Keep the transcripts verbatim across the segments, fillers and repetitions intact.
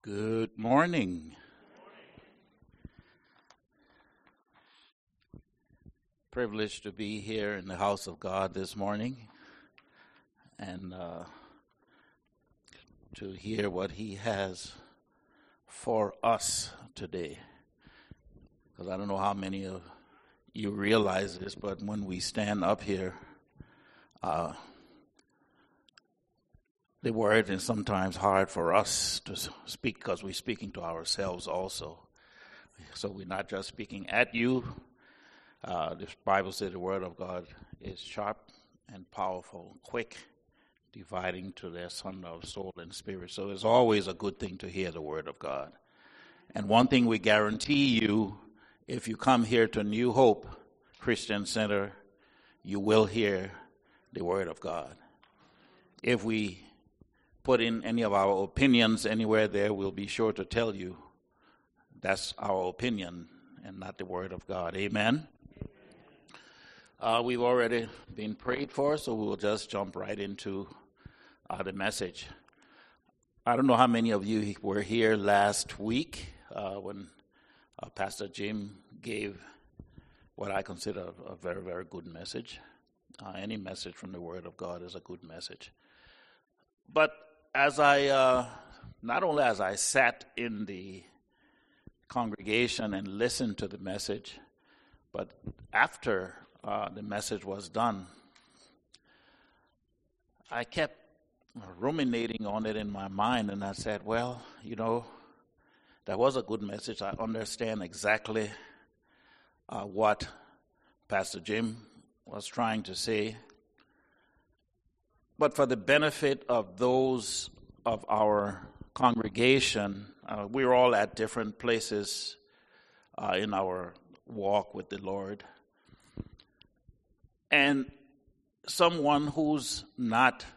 Good morning. Privileged to be here in the house of God this morning and uh, to hear what He has for us today. Because I don't know how many of you realize this, but when we stand up here, uh, the word is sometimes hard for us to speak because we're speaking to ourselves also. So we're not just speaking at you. Uh, the Bible says the word of God is sharp and powerful, quick, dividing to the asunder of soul and spirit. So it's always a good thing to hear the word of God. And one thing we guarantee you, if you come here to New Hope Christian Center, you will hear the word of God. If we put in any of our opinions anywhere there, we'll be sure to tell you that's our opinion and not the word of God. Amen. Uh, we've already been prayed for, so we'll just jump right into uh, the message. I don't know how many of you were here last week uh, when uh, Pastor Jim gave what I consider a very, very good message. Uh, any message from the Word of God is a good message. But as I, uh, not only as I sat in the congregation and listened to the message, but after uh, the message was done, I kept ruminating on it in my mind, and I said, well, you know, that was a good message. I understand exactly uh, what Pastor Jim was trying to say. But for the benefit of those of our congregation, uh, we're all at different places uh, in our walk with the Lord. And someone who's not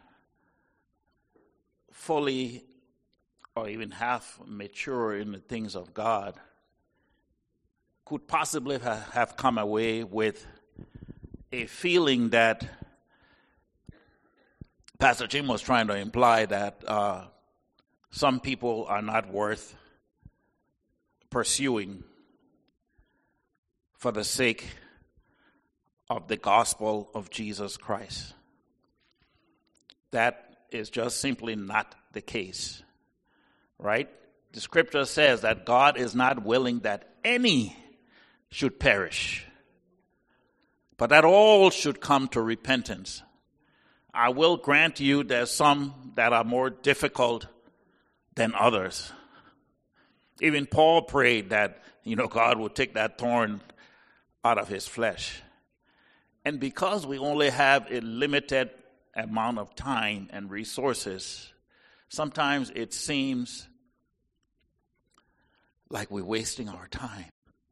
fully or even half mature in the things of God could possibly ha- have come away with a feeling that Pastor Jim was trying to imply that uh, some people are not worth pursuing for the sake of the gospel of Jesus Christ. That is just simply not the case, right? The scripture says that God is not willing that any should perish, but that all should come to repentance. I will grant you there's some that are more difficult than others. Even Paul prayed that, you know, God would take that thorn out of his flesh. And because we only have a limited amount of time and resources, sometimes it seems like we're wasting our time.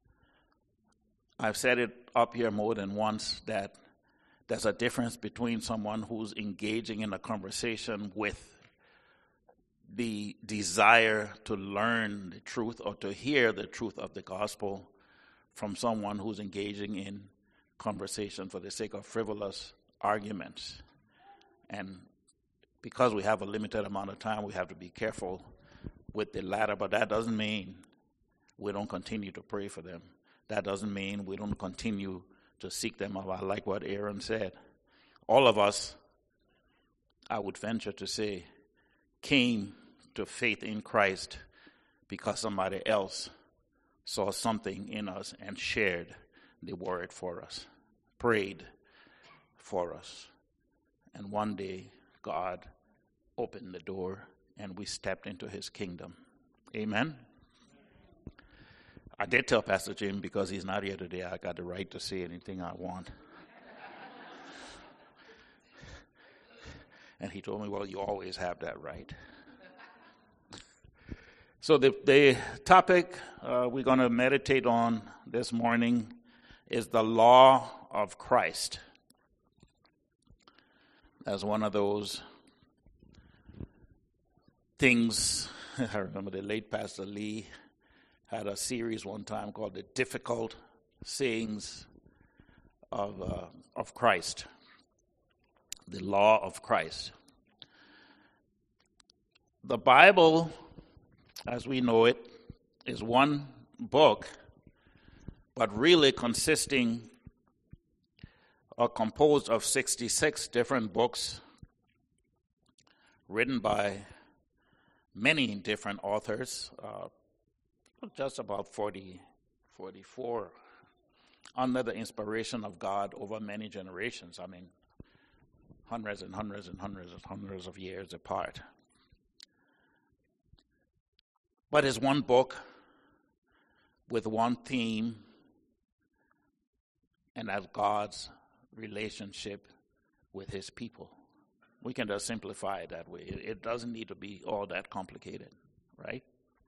I've said it up here more than once that there's a difference between someone who's engaging in a conversation with the desire to learn the truth or to hear the truth of the gospel from someone who's engaging in conversation for the sake of frivolous arguments. And because we have a limited amount of time, we have to be careful with the latter, but that doesn't mean we don't continue to pray for them. That doesn't mean we don't continue to seek them out. I like what Aaron said. All of us, I would venture to say, came to faith in Christ because somebody else saw something in us and shared the word for us, prayed for us. And one day, God opened the door and we stepped into his kingdom. Amen. I did tell Pastor Jim, because he's not here today, I got the right to say anything I want. And he told me, well, you always have that right. So the, the topic uh, we're going to meditate on this morning is the law of Christ. That's one of those things. I remember the late Pastor Lee had a series one time called The Difficult Sayings of uh, of Christ, the law of Christ. The Bible as we know it, is one book, but really consisting or composed of sixty-six different books written by many different authors, uh, just about forty, forty-four, under the inspiration of God over many generations. I mean, hundreds and hundreds and hundreds and hundreds of years apart. But it's one book with one theme, and that's God's relationship with his people. We can just simplify it that way. It doesn't need to be all that complicated, right?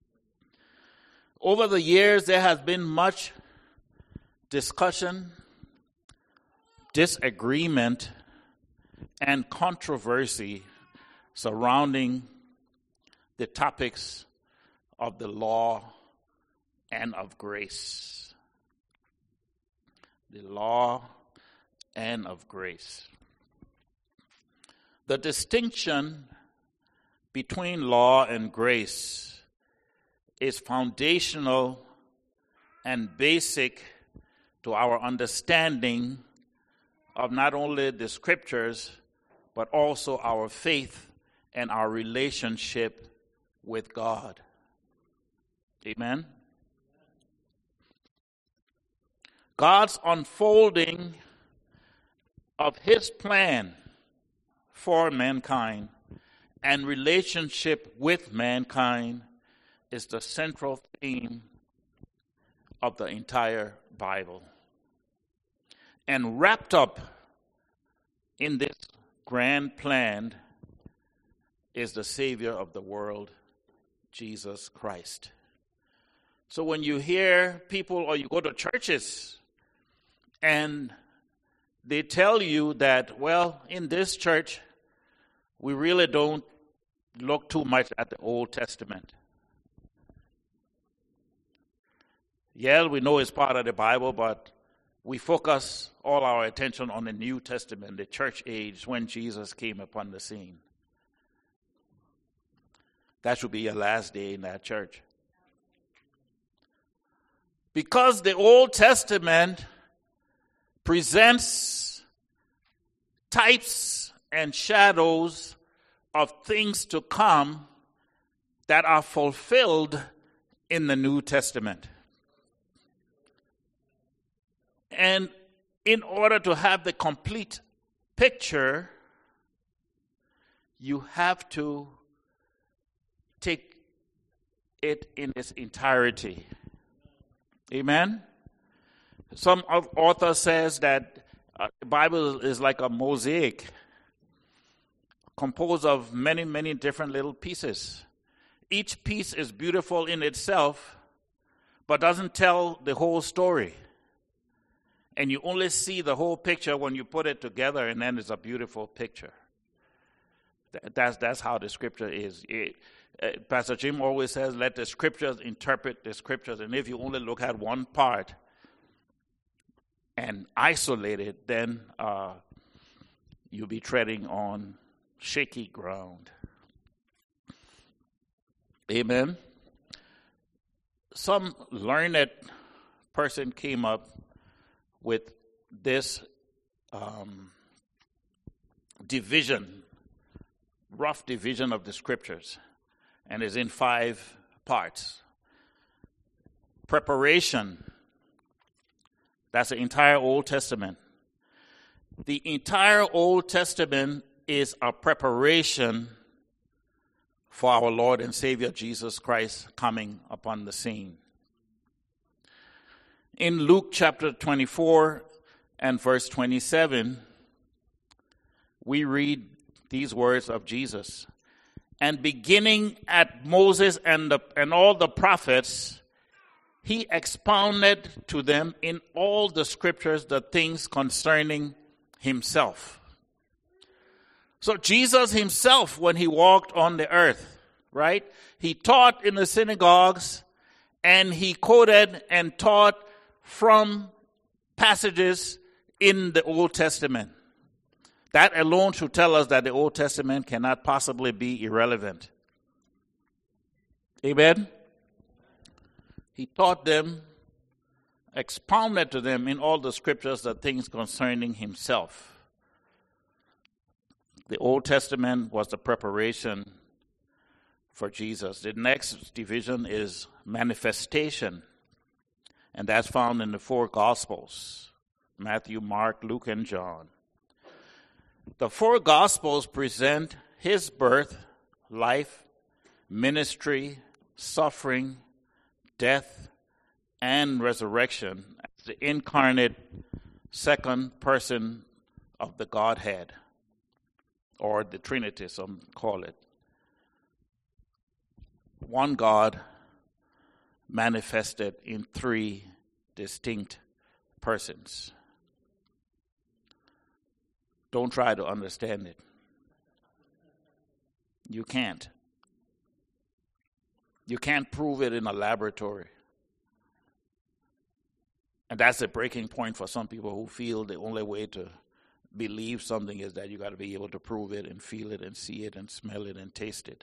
Over the years, there has been much discussion, disagreement, and controversy surrounding the topics of the law and of grace. The law and of grace. The distinction between law and grace is foundational and basic to our understanding of not only the scriptures, but also our faith and our relationship with God. Amen? God's unfolding of his plan for mankind and relationship with mankind is the central theme of the entire Bible. And wrapped up in this grand plan is the Savior of the world, Jesus Christ. So when you hear people or you go to churches and they tell you that, well, in this church, we really don't look too much at the Old Testament. Yeah, we know it's part of the Bible, but we focus all our attention on the New Testament, the church age, when Jesus came upon the scene. That should be your last day in that church. Because the Old Testament presents types and shadows of things to come that are fulfilled in the New Testament. And in order to have the complete picture, you have to take it in its entirety. Amen? Some author says that uh, the Bible is like a mosaic composed of many, many different little pieces. Each piece is beautiful in itself, but doesn't tell the whole story. And you only see the whole picture when you put it together, and then it's a beautiful picture. That's, that's how the scripture is. It, uh, Pastor Jim always says, let the scriptures interpret the scriptures. And if you only look at one part and isolate it, then uh, you'll be treading on shaky ground. Amen. Some learned person came up with this um, division, rough division of the scriptures, and is in five parts. Preparation, that's the entire Old Testament. The entire Old Testament is a preparation for our Lord and Savior Jesus Christ coming upon the scene. In Luke chapter twenty-four and verse twenty-seven, we read these words of Jesus. And beginning at Moses and, the, and all the prophets, he expounded to them in all the scriptures the things concerning himself. So Jesus himself, when he walked on the earth, right, he taught in the synagogues and he quoted and taught from passages in the Old Testament. That alone should tell us that the Old Testament cannot possibly be irrelevant. Amen? He taught them, expounded to them in all the scriptures the things concerning himself. The Old Testament was the preparation for Jesus. The next division is manifestation, and that's found in the four Gospels: Matthew, Mark, Luke, and John. The four Gospels present his birth, life, ministry, suffering, death, and resurrection as the incarnate second person of the Godhead, or the Trinity, some call it. One God manifested in three distinct persons. Don't try to understand it. You can't. You can't prove it in a laboratory. And that's a breaking point for some people who feel the only way to believe something is that you got to be able to prove it and feel it and see it and smell it and taste it.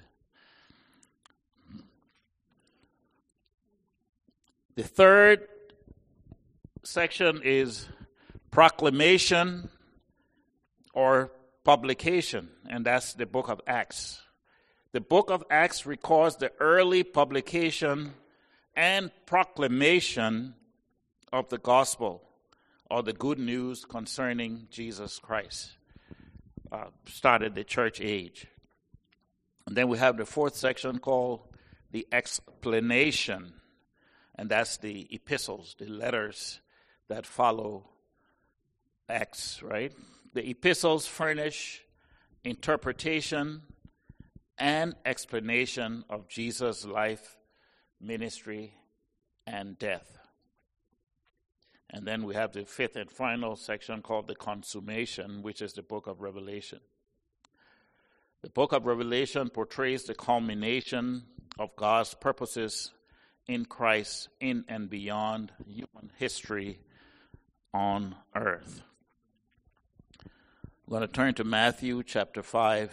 The third section is proclamation or publication, and that's the book of Acts. The book of Acts records the early publication and proclamation of the gospel, or the good news concerning Jesus Christ. Uh, started the church age. And then we have the fourth section called the explanation, and that's the epistles, the letters that follow Acts, right? The epistles furnish interpretation and explanation of Jesus' life, ministry, and death. And then we have the fifth and final section called the consummation, which is the book of Revelation. The book of Revelation portrays the culmination of God's purposes in Christ, in and beyond human history on earth. I'm going to turn to Matthew chapter five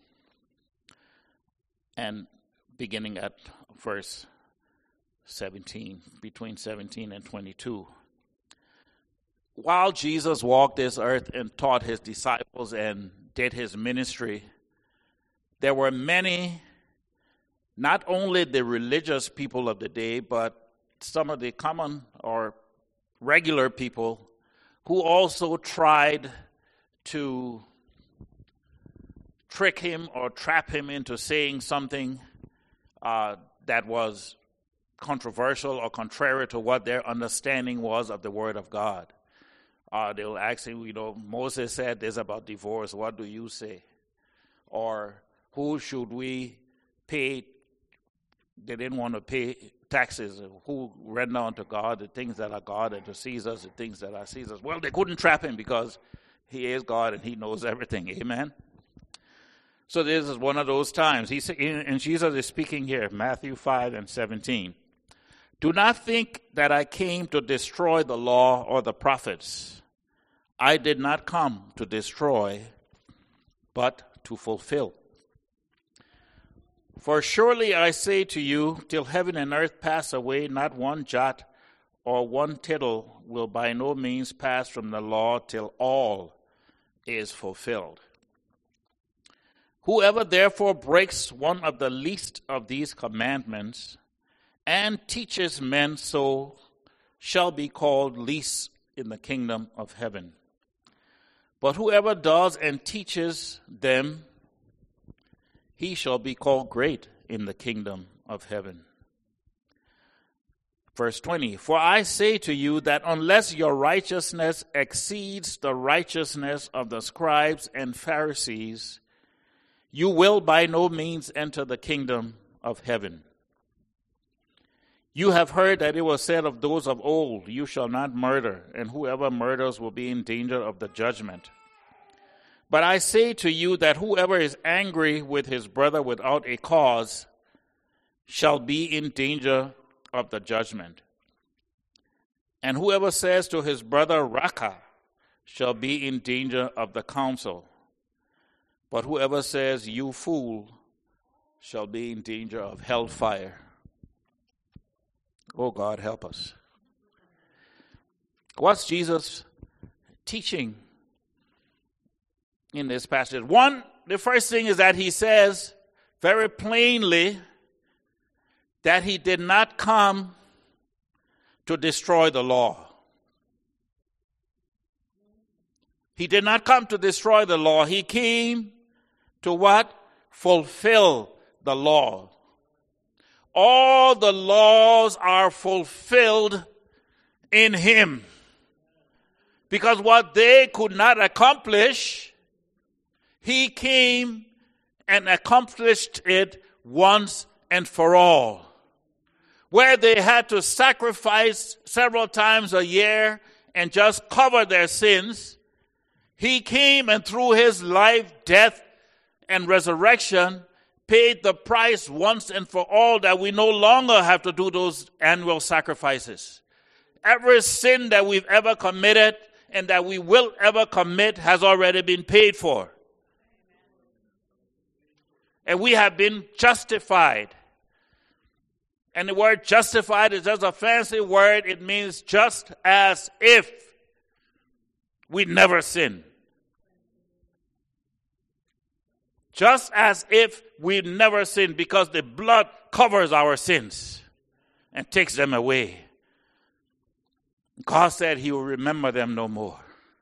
and beginning at verse seventeen, between seventeen and twenty-two. While Jesus walked this earth and taught his disciples and did his ministry, there were many, not only the religious people of the day, but some of the common or regular people who also tried to trick him or trap him into saying something uh, that was controversial or contrary to what their understanding was of the Word of God. Uh, they'll ask him, you know, Moses said this about divorce. What do you say? Or who should we pay? They didn't want to pay taxes. Who render unto God the things that are God, and to Caesar the things that are Caesar's? Well, they couldn't trap him because he is God and he knows everything. Amen? So this is one of those times. He and Jesus is speaking here, Matthew five and seventeen. Do not think that I came to destroy the law or the prophets. I did not come to destroy, but to fulfill. For surely I say to you, till heaven and earth pass away, not one jot or one tittle will by no means pass from the law till all is fulfilled. Whoever therefore breaks one of the least of these commandments and teaches men so shall be called least in the kingdom of heaven. But whoever does and teaches them, he shall be called great in the kingdom of heaven. Verse twenty, for I say to you that unless your righteousness exceeds the righteousness of the scribes and Pharisees, you will by no means enter the kingdom of heaven. You have heard that it was said of those of old, you shall not murder, and whoever murders will be in danger of the judgment. But I say to you that whoever is angry with his brother without a cause shall be in danger of the judgment. And whoever says to his brother, Raka, shall be in danger of the council. But whoever says, you fool, shall be in danger of hellfire. Oh, God, help us. What's Jesus teaching in this passage? One, the first thing is that he says very plainly that he did not come to destroy the law. He did not come to destroy the law. He came to what? Fulfill the law. All the laws are fulfilled in him. Because what they could not accomplish, he came and accomplished it once and for all. Where they had to sacrifice several times a year and just cover their sins, he came and through his life, death, and resurrection, paid the price once and for all that we no longer have to do those annual sacrifices. Every sin that we've ever committed and that we will ever commit has already been paid for. And we have been justified. And the word justified is just a fancy word. It means just as if we never sinned. Just as if we never sinned, because the blood covers our sins and takes them away. God said he will remember them no more.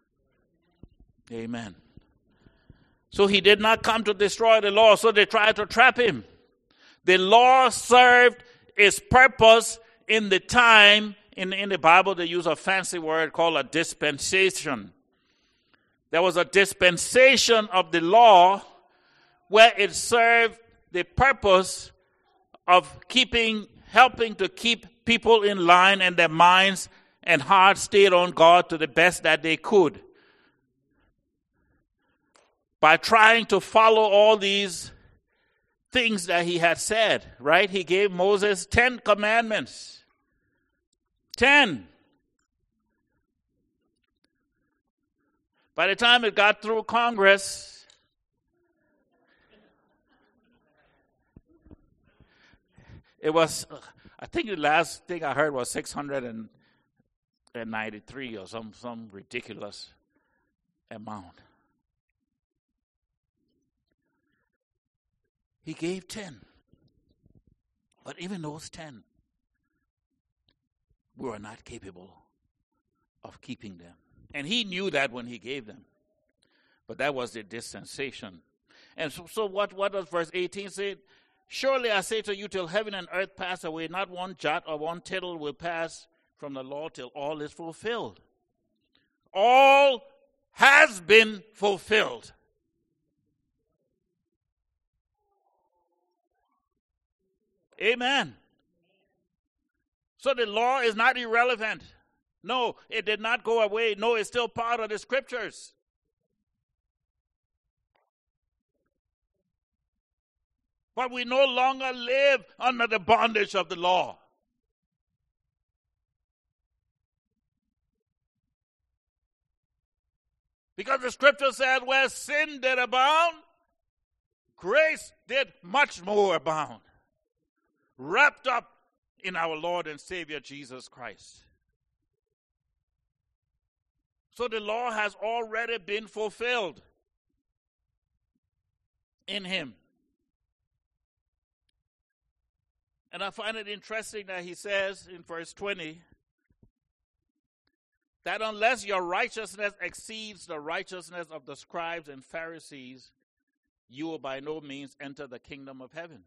Amen. So he did not come to destroy the law, so they tried to trap him. The law served its purpose in the time. In, in the Bible, they use a fancy word called a dispensation. There was a dispensation of the law where it served the purpose of keeping, helping to keep people in line and their minds and hearts stayed on God to the best that they could. By trying to follow all these things that he had said, right? He gave Moses ten commandments. Ten. By the time it got through Congress, it was, I think the last thing I heard was six hundred ninety-three or some, some ridiculous amount. He gave ten. But even those ten, we were not capable of keeping them. And he knew that when he gave them. But that was the dispensation. And so, so what, what does verse eighteen say? Surely I say to you, till heaven and earth pass away, not one jot or one tittle will pass from the law till all is fulfilled. All has been fulfilled. Amen. So the law is not irrelevant. No, it did not go away. No, it's still part of the scriptures. But we no longer live under the bondage of the law. Because the scripture says, where sin did abound, grace did much more abound. Wrapped up in our Lord and Savior Jesus Christ. So the law has already been fulfilled in him. And I find it interesting that he says in verse twenty that unless your righteousness exceeds the righteousness of the scribes and Pharisees, you will by no means enter the kingdom of heaven.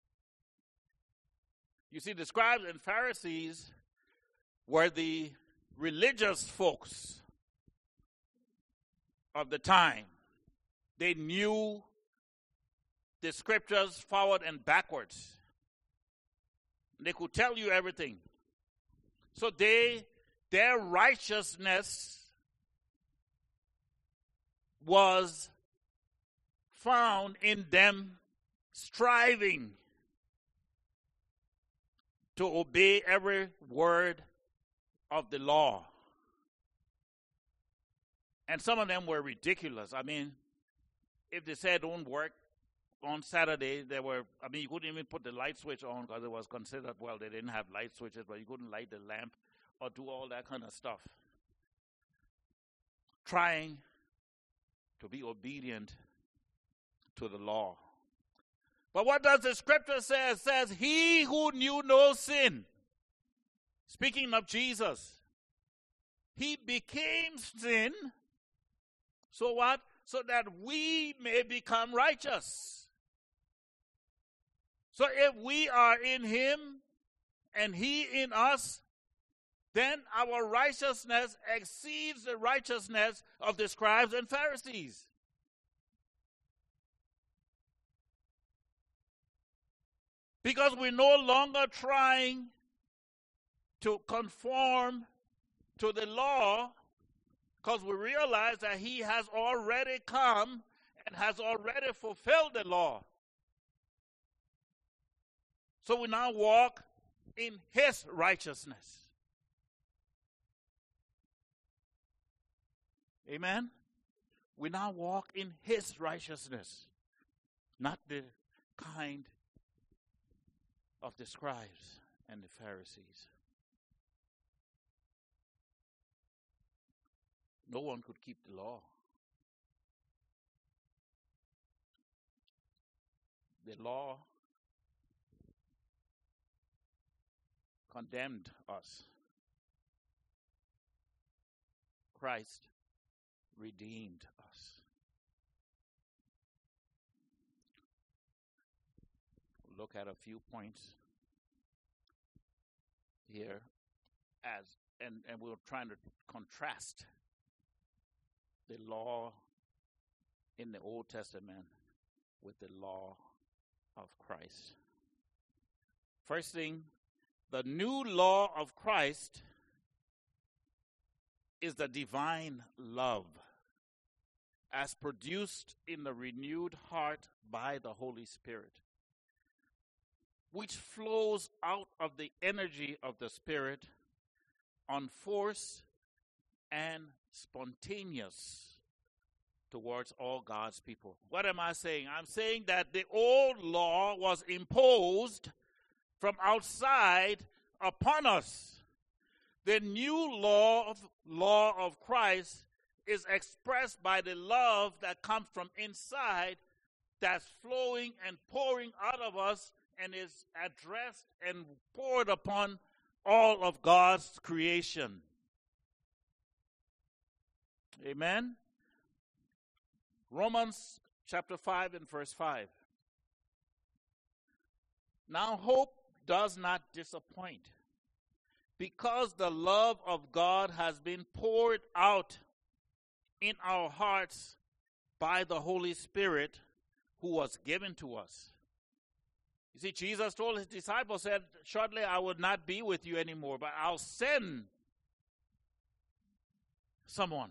You see, the scribes and Pharisees were the religious folks of the time. They knew the scriptures forward and backwards. They could tell you everything. So they, their righteousness was found in them striving to obey every word of the law. And some of them were ridiculous. I mean, if they said don't work on Saturday, there were, I mean, you couldn't even put the light switch on because it was considered, well, they didn't have light switches, but you couldn't light the lamp or do all that kind of stuff. Trying to be obedient to the law. But what does the scripture say? It says, he who knew no sin, speaking of Jesus, he became sin. So what? So that we may become righteous. So if we are in him and he in us, then our righteousness exceeds the righteousness of the scribes and Pharisees. Because we're no longer trying to conform to the law, because we realize that he has already come and has already fulfilled the law. So we now walk in his righteousness. Amen? We now walk in his righteousness, not the kind of the scribes and the Pharisees. No one could keep the law. The law condemned us. Christ redeemed us. Look at a few points here as and, and we're trying to contrast the law in the Old Testament with the law of Christ. First thing, the new law of Christ is the divine love as produced in the renewed heart by the Holy Spirit, which flows out of the energy of the Spirit, unforced and spontaneous towards all God's people. What am I saying? I'm saying that the old law was imposed from outside upon us. The new law of, law of Christ is expressed by the love that comes from inside, that's flowing and pouring out of us and is addressed and poured upon all of God's creation. Amen? Romans chapter five and verse five. Now hope does not disappoint, because the love of God has been poured out in our hearts by the Holy Spirit who was given to us. You see, Jesus told his disciples, said, shortly I will not be with you anymore, but I'll send someone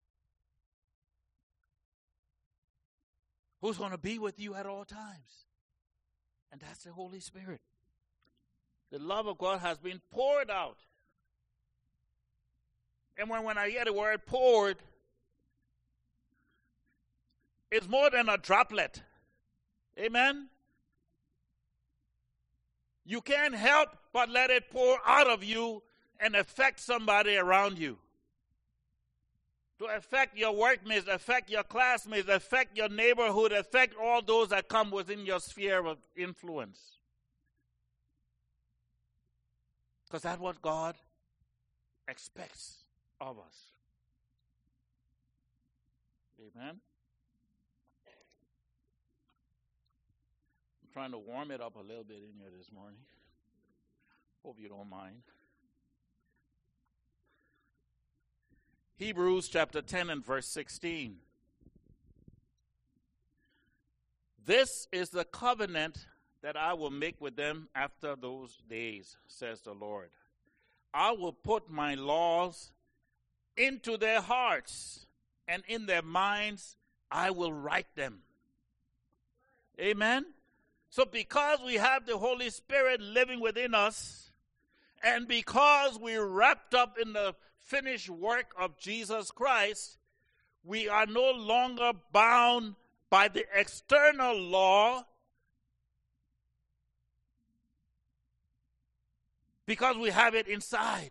who's going to be with you at all times. And that's the Holy Spirit. The love of God has been poured out. And when, when I hear the word poured, it's more than a droplet. Amen? You can't help but let it pour out of you and affect somebody around you. To affect your workmates, affect your classmates, affect your neighborhood, affect all those that come within your sphere of influence. Because that's what God expects of us. Amen? I'm trying to warm it up a little bit in here this morning. Hope you don't mind. Hebrews chapter ten and verse sixteen. This is the covenant that I will make with them after those days, says the Lord. I will put my laws into their hearts, and in their minds I will write them. Amen? So because we have the Holy Spirit living within us, and because we're wrapped up in the finished work of Jesus Christ, we are no longer bound by the external law because we have it inside.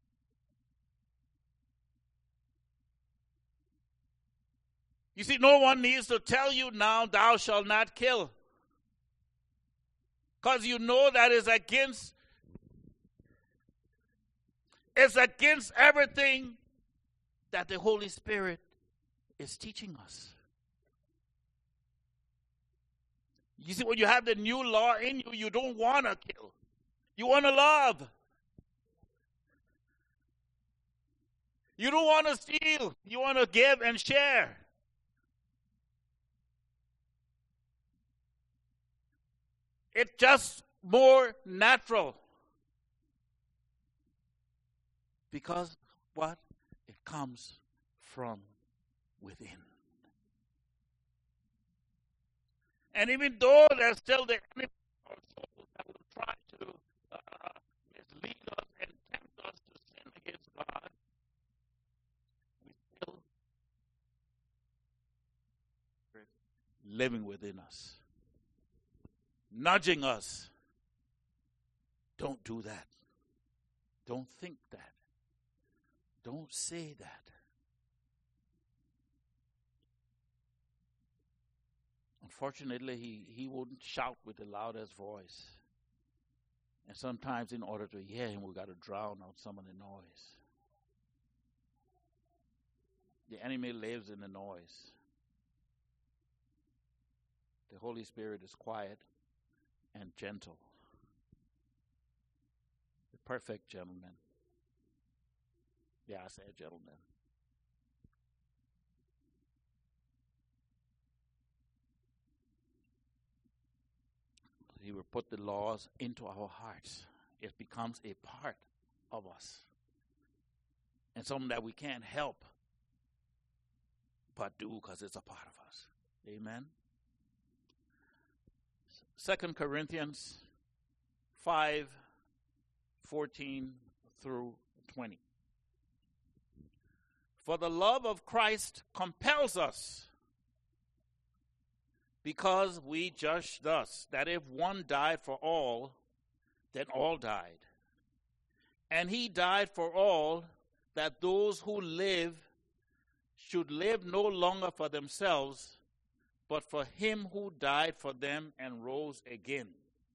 You see, no one needs to tell you now, thou shalt not kill. Because you know that is against, it's against everything that the Holy Spirit is teaching us. You see, when you have the new law in you, you don't want to kill. You want to love. You don't want to steal. You want to give and share. It's just more natural. Because what? It comes from within. And even though there's still the enemy of our souls that will try to uh, mislead us and tempt us to sin against God, we still living within us, nudging us. Don't do that. Don't think that. Don't say that. Unfortunately, he, he wouldn't shout with the loudest voice. And sometimes in order to hear him, we've got to drown out some of the noise. The enemy lives in the noise. The Holy Spirit is quiet and gentle. The perfect gentleman. Yeah, I said gentleman. He will put the laws into our hearts. It becomes a part of us. And something that we can't help but do because it's a part of us. Amen. Second Corinthians five, fourteen through twenty. For the love of Christ compels us, because we judge thus, that if one died for all, then all died. And he died for all, that those who live should live no longer for themselves, but for him who died for them and rose again.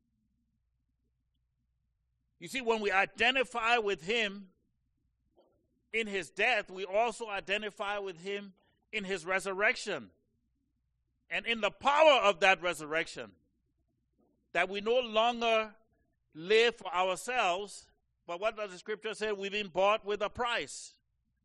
You see, when we identify with him in his death, we also identify with him in his resurrection. And in the power of that resurrection, that we no longer live for ourselves, but what does the scripture say? We've been bought with a price.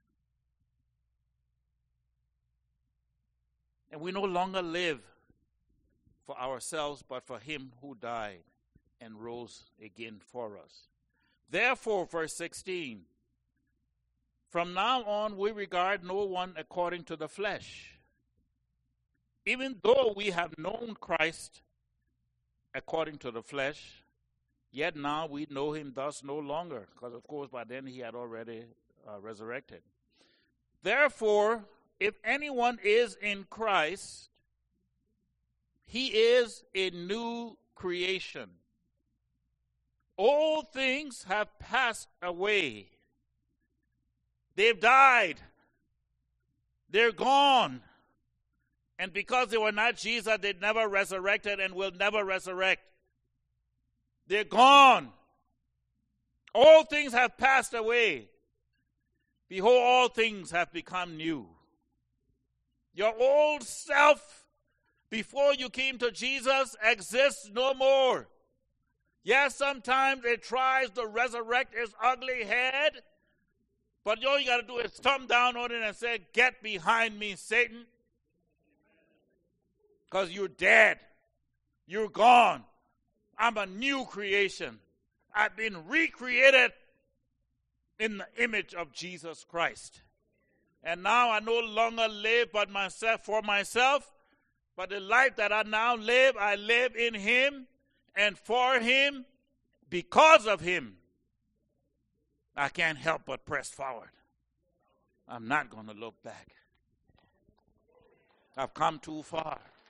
And we no longer live for ourselves, but for him who died and rose again for us. Therefore, verse sixteen, from now on we regard no one according to the flesh. Even though we have known Christ according to the flesh, yet now we know him thus no longer, because of course by then he had already uh, resurrected. Therefore, if anyone is in Christ, he is a new creation. All things have passed away. They've died. They're gone. And because they were not Jesus, they never resurrected and will never resurrect. They're gone. All things have passed away. Behold, all things have become new. Your old self, before you came to Jesus, exists no more. Yes, sometimes it tries to resurrect its ugly head, but all you got to do is thumb down on it and say, get behind me, Satan. Because you're dead. You're gone. I'm a new creation. I've been recreated in the image of Jesus Christ. And now I no longer live but myself for myself, but the life that I now live, I live in him and for him, because of him. I can't help but press forward. I'm not going to look back. I've come too far.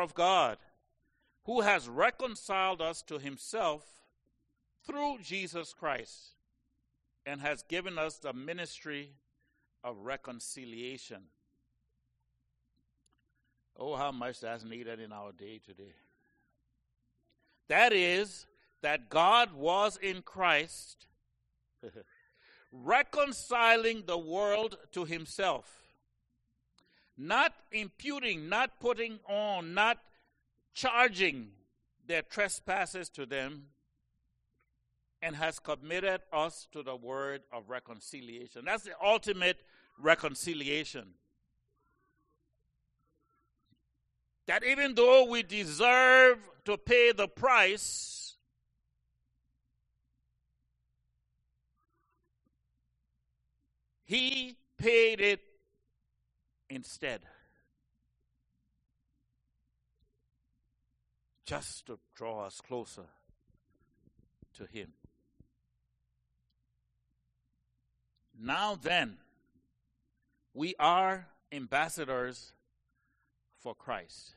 of God, who has reconciled us to himself through Jesus Christ and has given us the ministry of reconciliation. Oh, how much that's needed in our day today. That is, that God was in Christ, reconciling the world to himself, not imputing, not putting on, not charging their trespasses to them, and has committed us to the word of reconciliation. That's the ultimate reconciliation. That even though we deserve to pay the price, he paid it instead. Just to draw us closer to him. Now then, we are ambassadors for Christ,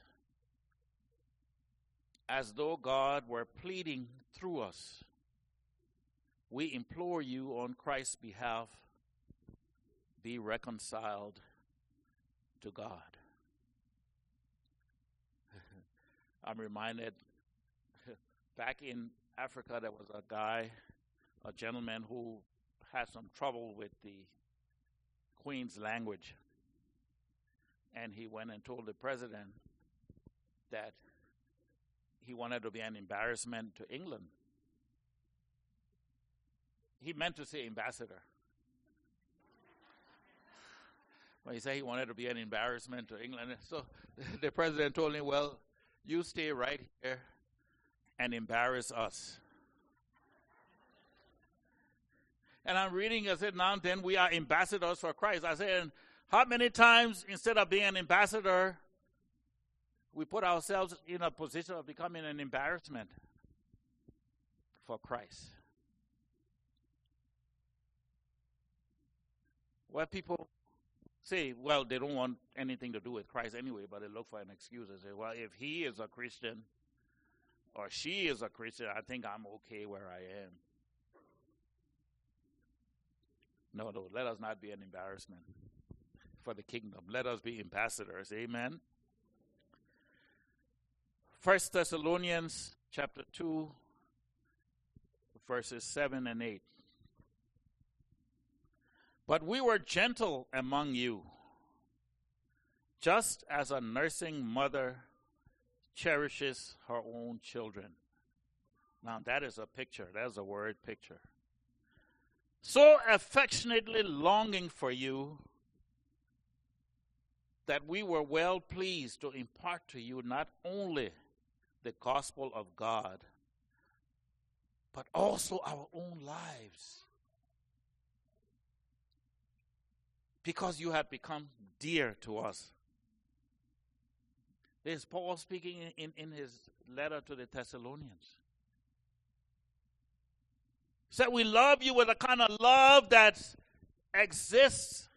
as though God were pleading through us. We implore you on Christ's behalf, be reconciled to God. I'm reminded, back in Africa, there was a guy, a gentleman who had some trouble with the Queen's language. And he went and told the president that he wanted to be an embarrassment to England. He meant to say ambassador. But he said he wanted to be an embarrassment to England. So the president told him, well, you stay right here and embarrass us. And I'm reading, I said, now then we are ambassadors for Christ. I said, how many times instead of being an ambassador, we put ourselves in a position of becoming an embarrassment for Christ? Well, people say, well, they don't want anything to do with Christ anyway, but they look for an excuse and say, well, if he is a Christian or she is a Christian, I think I'm okay where I am. No, no, let us not be an embarrassment for the kingdom. Let us be ambassadors. Amen. First Thessalonians chapter two, verses seven and eight. But we were gentle among you, just as a nursing mother cherishes her own children. Now that is a picture. That is a word picture. So affectionately longing for you that we were well pleased to impart to you not only the gospel of God, but also our own lives. Because you had become dear to us. This is Paul speaking in, in his letter to the Thessalonians. He said, we love you with a kind of love that exists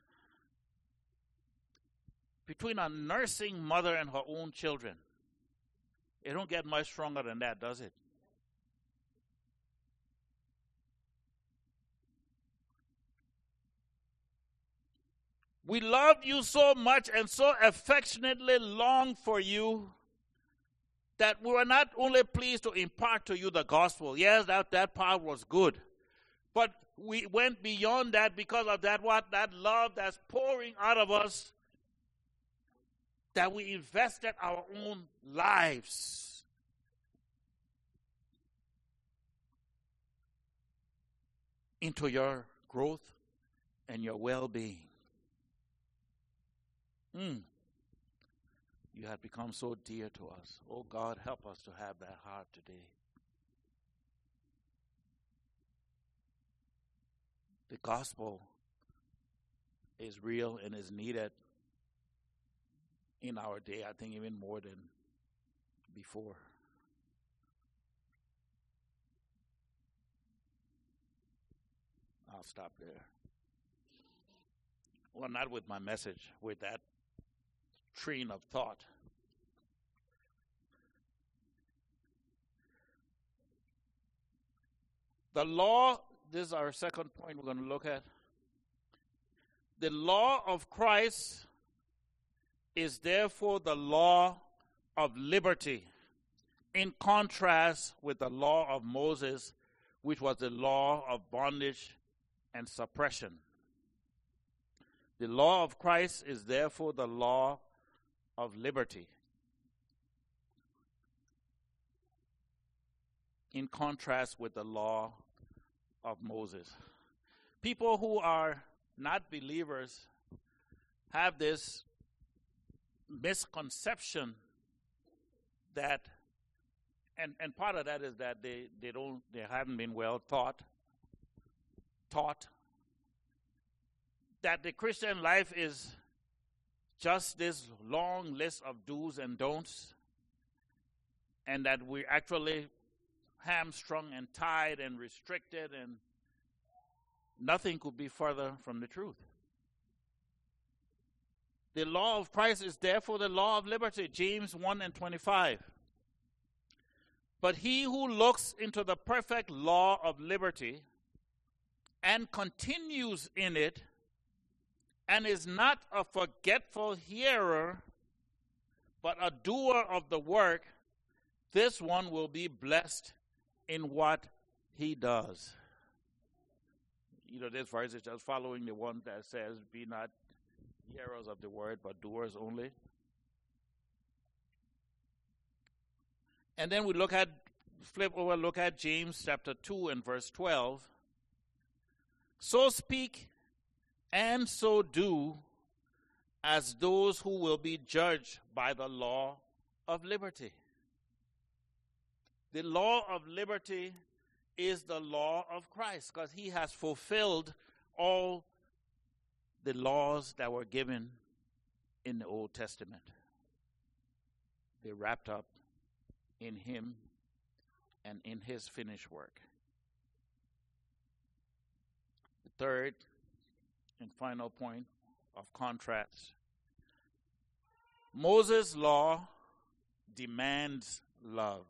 between a nursing mother and her own children. It don't get much stronger than that, does it? We loved you so much and so affectionately longed for you that we were not only pleased to impart to you the gospel. Yes, that, that part was good. But we went beyond that because of that what that love that's pouring out of us, that we invested our own lives into your growth and your well-being. Mm. You have become so dear to us. Oh God, help us to have that heart today. The gospel is real and is needed in our day, I think even more than before. I'll stop there. Well, not with my message, with that train of thought. The law, this is our second point we're going to look at. The law of Christ is therefore the law of liberty, in contrast with the law of Moses, which was the law of bondage and suppression. The law of Christ is therefore the law of liberty, in contrast with the law of Moses. People who are not believers have this misconception that, and, and part of that is that they, they don't they haven't been well taught taught that the Christian life is just this long list of do's and don'ts, and that we're actually hamstrung and tied and restricted, and nothing could be further from the truth. The law of Christ is therefore the law of liberty, James one and twenty-five. But he who looks into the perfect law of liberty and continues in it, and is not a forgetful hearer, but a doer of the work, this one will be blessed in what he does. You know, this verse is just following the one that says, be not hearers of the word, but doers only. And then we look at, flip over, look at James chapter two and verse twelve. So speak and so do as those who will be judged by the law of liberty. The law of liberty is the law of Christ, because he has fulfilled all the laws that were given in the Old Testament. They're wrapped up in him and in his finished work. The third and final point of contrast. Moses' law demands love.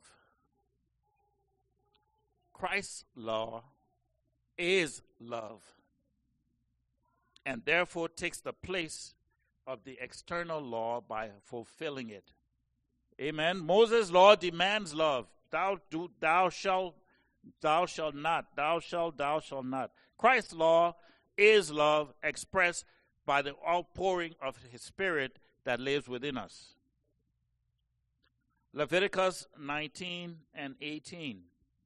Christ's law is love, and therefore takes the place of the external law by fulfilling it. Amen. Moses' law demands love. Thou do, thou shalt, thou shalt not. Thou shalt, thou shalt not. Christ's law is love expressed by the outpouring of his Spirit that lives within us. Leviticus nineteen and eighteen.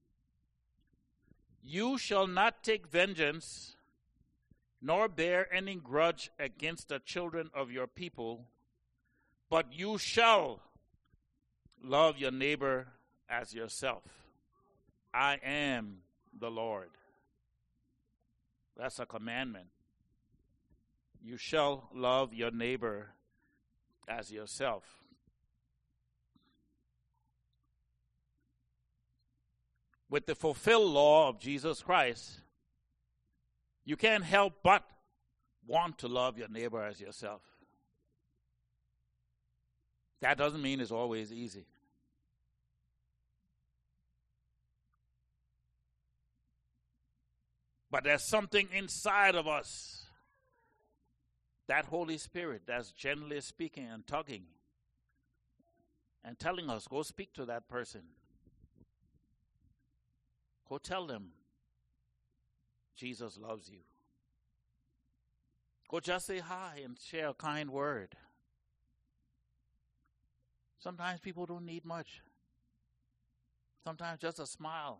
You shall not take vengeance, nor bear any grudge against the children of your people, but you shall love your neighbor as yourself. I am the Lord. That's a commandment. You shall love your neighbor as yourself. With the fulfilled law of Jesus Christ, you can't help but want to love your neighbor as yourself. That doesn't mean it's always easy. But there's something inside of us, that Holy Spirit that's gently speaking and tugging and telling us, go speak to that person. Go tell them Jesus loves you. Go just say hi and share a kind word. Sometimes people don't need much. Sometimes just a smile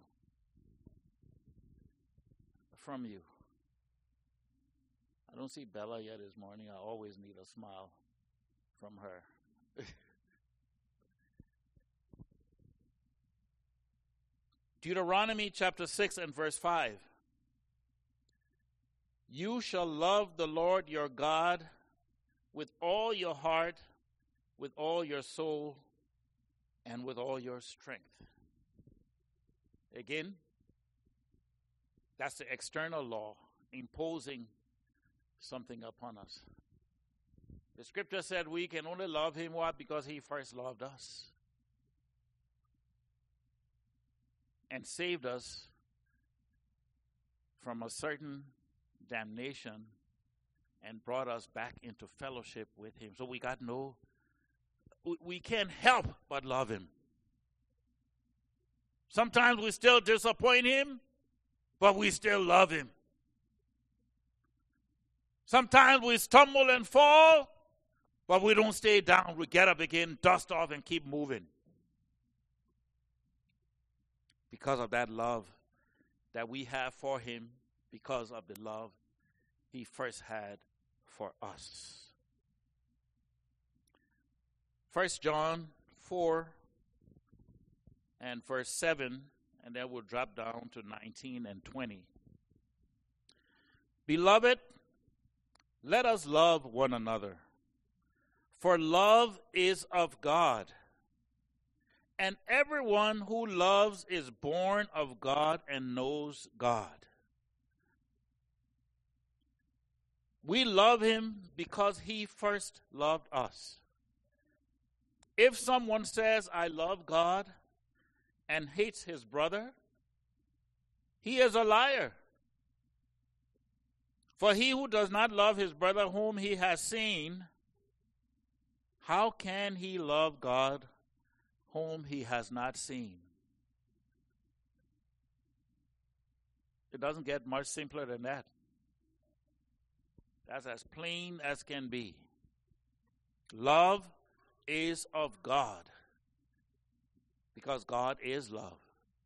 from you. I don't see Bella yet this morning. I always need a smile from her. Deuteronomy chapter six and verse five. You shall love the Lord your God with all your heart, with all your soul, and with all your strength. Again, that's the external law imposing something upon us. The scripture said we can only love him, what? Because he first loved us and saved us from a certain damnation and brought us back into fellowship with him. So we got no, we, we can't help but love him. Sometimes we still disappoint him, but we still love him. Sometimes we stumble and fall, but we don't stay down. We get up again, dust off, and keep moving. Because of that love that we have for him, because of the love he first had for us. First John four and verse seven, and then we'll drop down to nineteen and twenty. Beloved, let us love one another, for love is of God. And everyone who loves is born of God and knows God. We love him because he first loved us. If someone says, I love God, and hates his brother, he is a liar. For he who does not love his brother whom he has seen, how can he love God whom he has not seen? It doesn't get much simpler than that. That's as plain as can be. Love is of God, because God is love.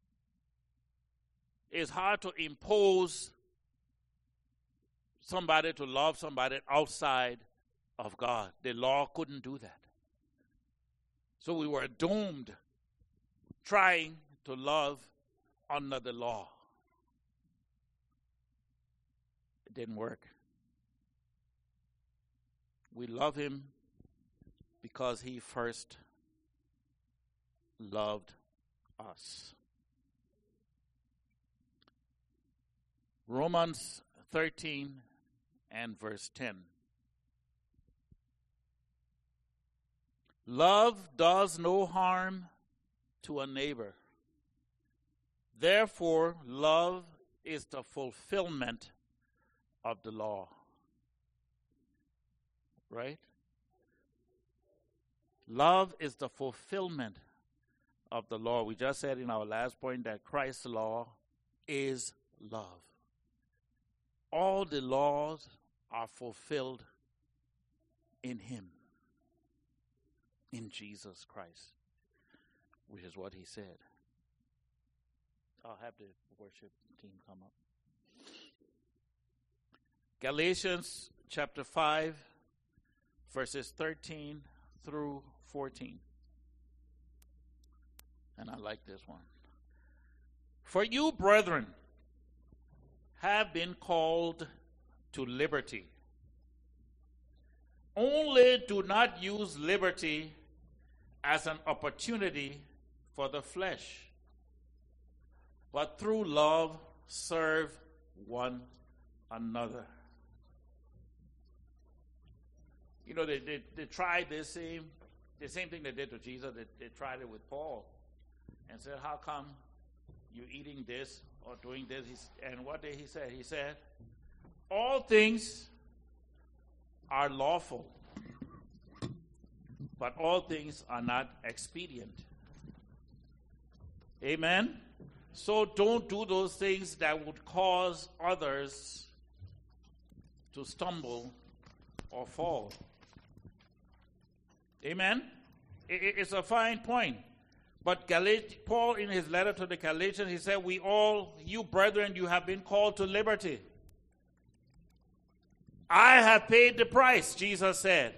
It's hard to impose somebody to love somebody outside of God. The law couldn't do that. So we were doomed trying to love under the law. It didn't work. We love him because he first loved us. Romans thirteen and verse ten. Love does no harm to a neighbor. Therefore, love is the fulfillment of the law. Right? Love is the fulfillment of the law. We just said in our last point that Christ's law is love. All the laws are fulfilled in him, in Jesus Christ, which is what he said. I'll have the worship team come up. Galatians chapter five, verses thirteen through fourteen. And I like this one. For you, brethren, have been called to liberty. Only do not use liberty as an opportunity for the flesh, but through love serve one another. You know, they, they, they tried this same, the same thing they did to Jesus. They, they tried it with Paul and said, how come you're eating this or doing this? He's, and what did he say? He said, all things are lawful, but all things are not expedient. Amen? So don't do those things that would cause others to stumble or fall. Amen? It's a fine point. But Galat- Paul, in his letter to the Galatians, he said, we all, you brethren, you have been called to liberty. I have paid the price, Jesus said.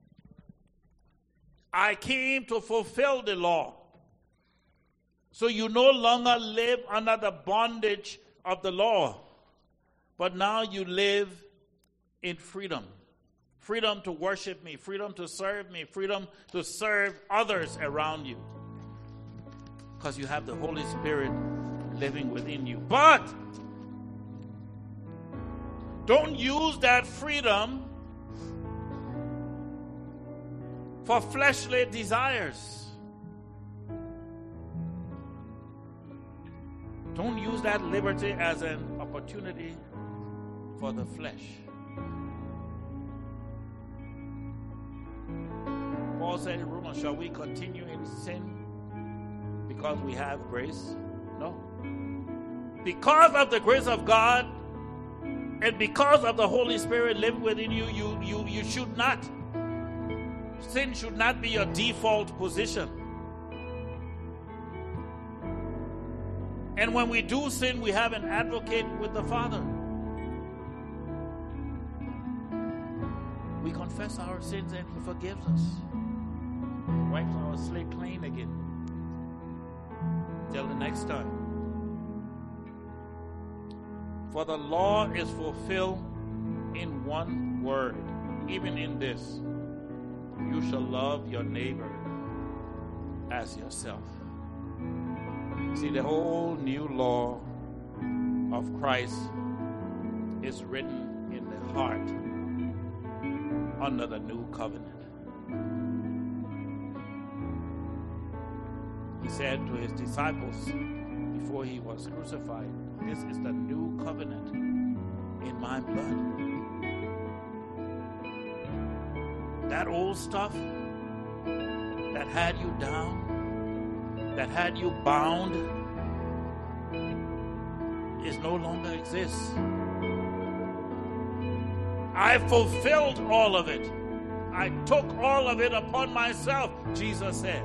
I came to fulfill the law. So you no longer live under the bondage of the law, but now you live in freedom. Freedom to worship me, freedom to serve me, freedom to serve others around you. Because you have the Holy Spirit living within you. But don't use that freedom for fleshly desires. Don't use that liberty as an opportunity for the flesh. Paul said in Romans, shall we continue in sin because we have grace? No. Because of the grace of God and because of the Holy Spirit living within you, you, you, you should not. Sin should not be your default position. And when we do sin, we have an advocate with the Father. We confess our sins and He forgives us. Wipes our slate clean again. Till the next time. For the law is fulfilled in one word, even in this: you shall love your neighbor as yourself. See, the whole new law of Christ is written in the heart under the new covenant. He said to his disciples before he was crucified, this is the new covenant in my blood. That old stuff that had you down, that had you bound, is no longer exists. I fulfilled all of it. I took all of it upon myself, Jesus said.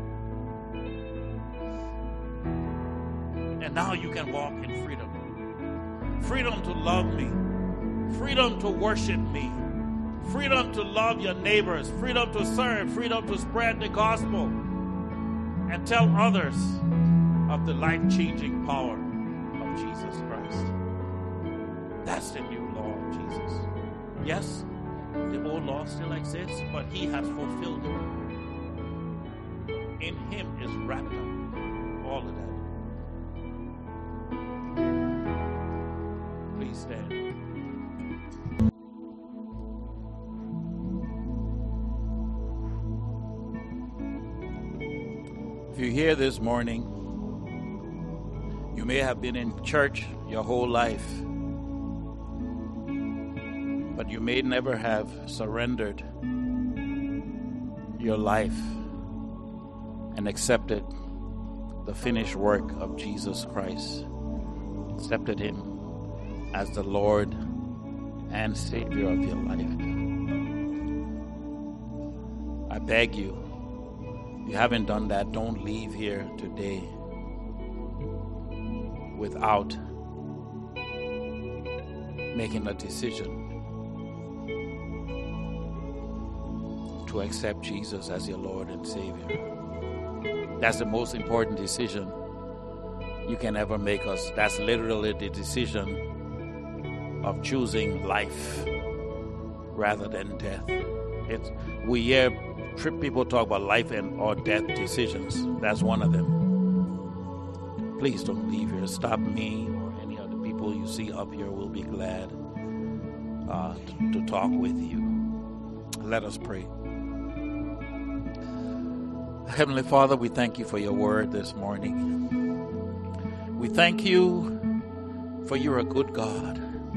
And now you can walk in freedom. Freedom to love me. Freedom to worship me. Freedom to love your neighbors. Freedom to serve. Freedom to spread the gospel. And tell others of the life-changing power of Jesus Christ. That's the new law of Jesus. Yes, the old law still exists, but He has fulfilled it. In Him is wrapped up all of that. Please stand. If you're here this morning, you may have been in church your whole life, but you may never have surrendered your life and accepted the finished work of Jesus Christ, accepted Him as the Lord and Savior of your life. I beg you, if you haven't done that, don't leave here today without making a decision to accept Jesus as your Lord and Savior. That's the most important decision you can ever make. Us. That's literally the decision of choosing life rather than death. It's, we hear people talk about life and or death decisions. That's one of them. Please don't leave here. Stop me or any other people you see up here. Will be glad uh, to, to talk with you. Let us pray. Heavenly Father, we thank you for your word this morning. We thank you for you're a good God.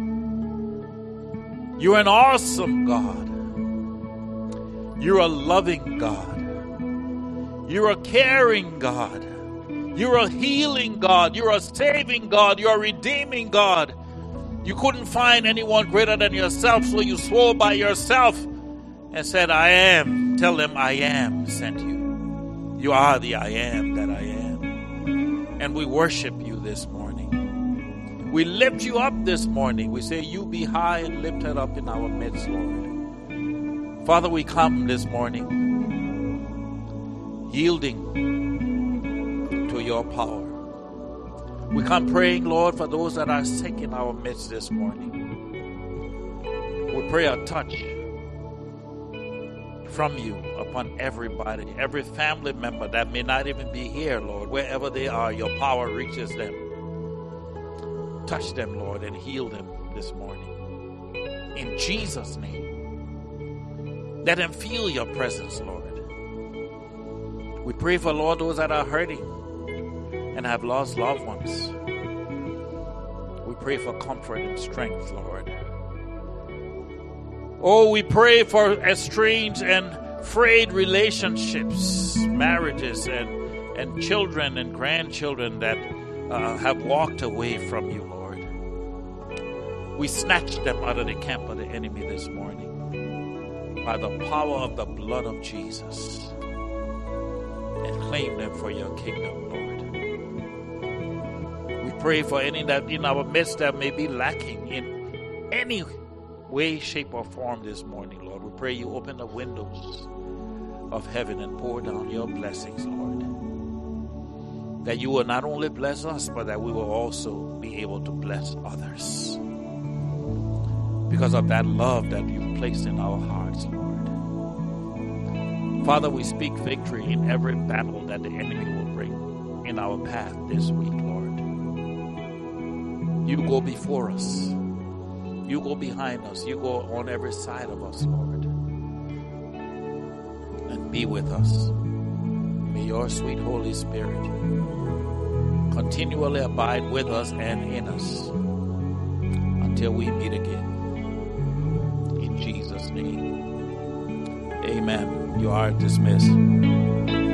You're an awesome God. You're a loving God. You're a caring God. You're a healing God. You're a saving God. You're a redeeming God. You couldn't find anyone greater than yourself, so you swore by yourself and said, I am. Tell them I am sent you. You are the I am that I am. And we worship you this morning. We lift you up this morning. We say you be high and lifted up in our midst, Lord. Father, we come this morning yielding to your power. We come praying, Lord, for those that are sick in our midst this morning. We pray a touch from you upon everybody, every family member that may not even be here, Lord. Wherever they are, your power reaches them. Touch them, Lord, and heal them this morning. In Jesus' name. Let them feel your presence, Lord. We pray for, Lord, those that are hurting and have lost loved ones. We pray for comfort and strength, Lord. Oh, we pray for estranged and frayed relationships, marriages, and, and children and grandchildren that uh, have walked away from you, Lord. We snatch them out of the camp of the enemy this morning by the power of the blood of Jesus and claim them for your kingdom, Lord. We pray for any that in our midst that may be lacking in any way, shape, or form this morning, Lord. We pray you open the windows of heaven and pour down your blessings, Lord. That you will not only bless us, but that we will also be able to bless others. Because of that love that you've placed in our hearts, Lord. Father, we speak victory in every battle that the enemy will bring in our path this week, Lord. You go before us. You go behind us. You go on every side of us, Lord. And be with us. May your sweet Holy Spirit continually abide with us and in us until we meet again. In Jesus' name, amen. You are dismissed.